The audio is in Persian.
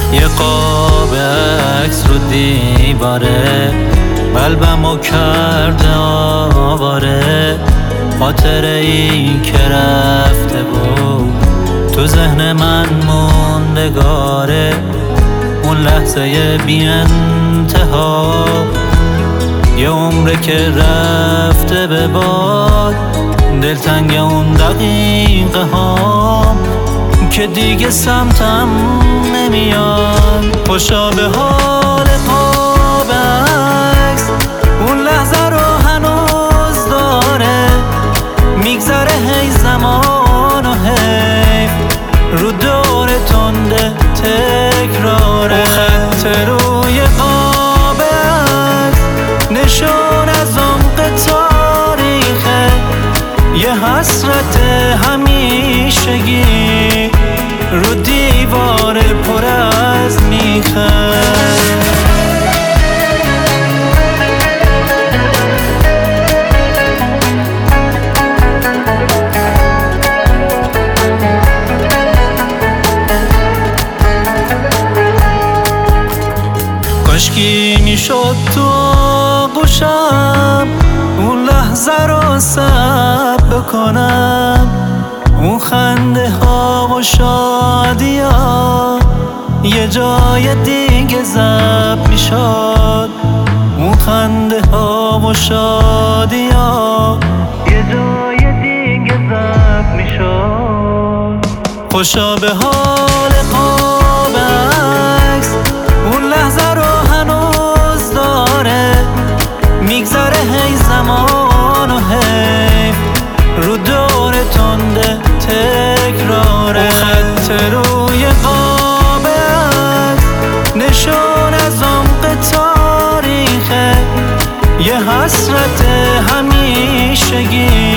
یه قاب عکس رو دیواره قلبمو کرده آواره، خاطره ای که رفته بود تو ذهن من موندگاره. اون لحظه بی انتها یه عمره که رفته به باد، دلتنگ اون دقیقه ها که دیگه سمتم نمیاد. خوشا به حال قاب عکس اون لحظه رو هنوز داره، میگذره هی زمان و حیف رو دور تنده تکراره. خط روی قاب عکس نشون از عمق تاریخه، یه حسرت همیشگی رو دیوار پر از میخه. کاشکی میشد تو آغوشم اون لحظه رو ثبت بکنم، اون خنده ها و شادی ها یه جای دیگه ضبط میشد. اون خنده ها و شادی ها یه جای دیگه ضبط میشد. خوشا به حال قاب عکس اون لحظه رو هنوز داره، میگذره هی زمان و حیف رو دور تنده تکراره. خط روی قاب عکس نشون از عمق تاریخه، یه حسرت همیشگی